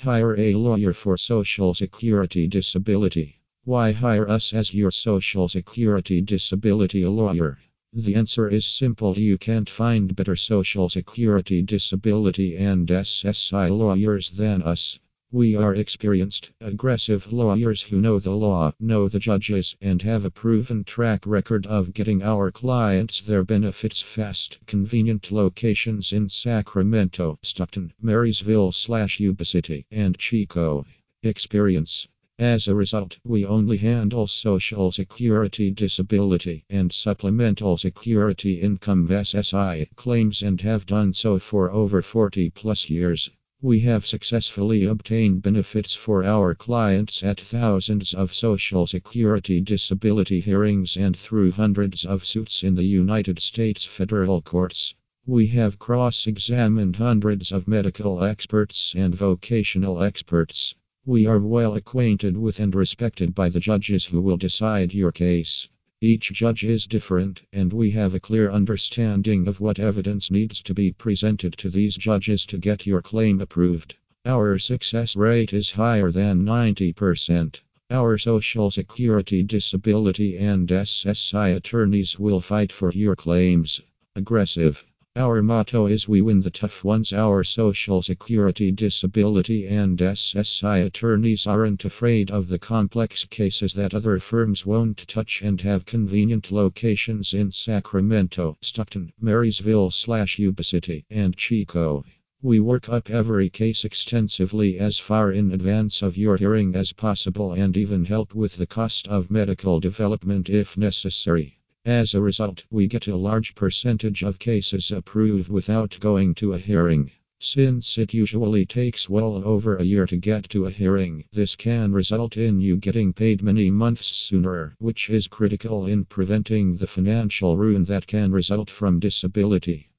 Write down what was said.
Hire a lawyer for Social Security Disability. Why hire us as your Social Security Disability lawyer? The answer is simple. You can't find better Social Security Disability and SSI lawyers than us. We are experienced, aggressive lawyers who know the law, know the judges, and have a proven track record of getting our clients their benefits fast. Convenient locations in Sacramento, Stockton, Marysville/Yuba City, and Chico. Experience. As a result, we only handle Social Security Disability and Supplemental Security Income SSI claims and have done so for over 40 plus years. We have successfully obtained benefits for our clients at thousands of Social Security Disability hearings and through hundreds of suits in the United States federal courts. We have cross-examined hundreds of medical experts and vocational experts. We are well acquainted with and respected by the judges who will decide your case. Each judge is different, and we have a clear understanding of what evidence needs to be presented to these judges to get your claim approved. Our success rate is higher than 90%. Our Social Security Disability and SSI attorneys will fight for your claims. Aggressive. Our motto is we win the tough ones. Our Social Security Disability and SSI attorneys aren't afraid of the complex cases that other firms won't touch and have convenient locations in Sacramento, Stockton, Marysville/Yuba City, and Chico. We work up every case extensively as far in advance of your hearing as possible and even help with the cost of medical development if necessary. As a result, we get a large percentage of cases approved without going to a hearing. Since it usually takes well over a year to get to a hearing, this can result in you getting paid many months sooner, which is critical in preventing the financial ruin that can result from disability.